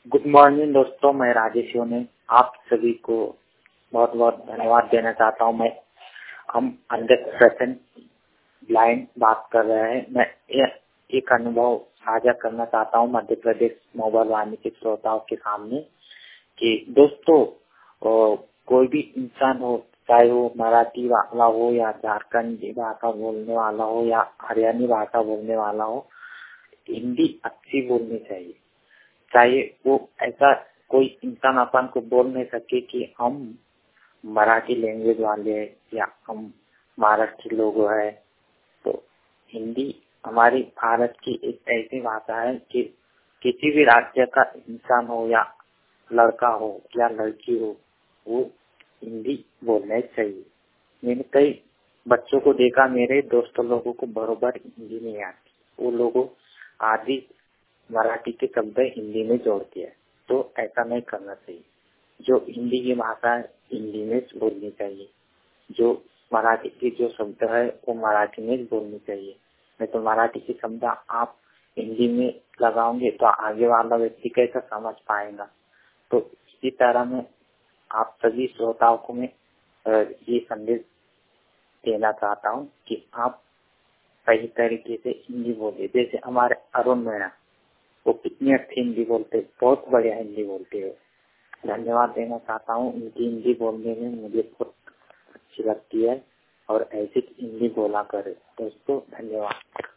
Good morning दोस्तों, मैं राजेश ने आप सभी को बहुत बहुत धन्यवाद देना चाहता हूं। हम 100% ब्लाइंड बात कर रहे हैं। मैं एक अनुभव साझा करना चाहता हूं मध्य प्रदेश मोबाइल वाहिनी के श्रोताओं के सामने कि दोस्तों कोई भी इंसान हो, चाहे वो मराठी वाला हो या झारखंडी भाषा बोलने वाला हो या हरियाणी भाषा बोलने वाला हो, हिंदी अच्छी बोलनी चाहिए। चाहे वो ऐसा कोई इंसान अपन को बोल नहीं सके कि हम मराठी लैंग्वेज वाले हैं या हम महाराष्ट्र लोग हैं। तो हिंदी हमारी भारत की एक ऐसी भाषा है कि किसी भी राज्य का इंसान हो या लड़का हो या लड़की हो, वो हिंदी बोलना चाहिए। मैंने कई बच्चों को देखा, मेरे दोस्तों लोगों को बरोबर हिंदी नहीं आती, वो लोगों आदि मराठी के शब्द हिंदी में जोड़ती है। तो ऐसा नहीं करना चाहिए। जो हिंदी की भाषा है हिंदी में बोलनी चाहिए, जो मराठी के जो शब्द है वो मराठी में बोलनी चाहिए। नहीं तो मराठी के शब्द आप हिंदी में लगाओगे तो आगे वाला व्यक्ति कैसा समझ पाएगा। तो इसी तरह में आप सभी श्रोताओं को मैं ये संदेश देना चाहता हूँ कि आप सही तरीके से हिंदी बोले। जैसे हमारे अरुण मीणा, वो कितनी अच्छी हिंदी बोलते, बहुत बढ़िया हिंदी बोलते हैं। धन्यवाद देना चाहता हूँ। उनकी हिंदी बोलने में मुझे बहुत अच्छी लगती है और ऐसी हिंदी बोला करे। दोस्तों धन्यवाद।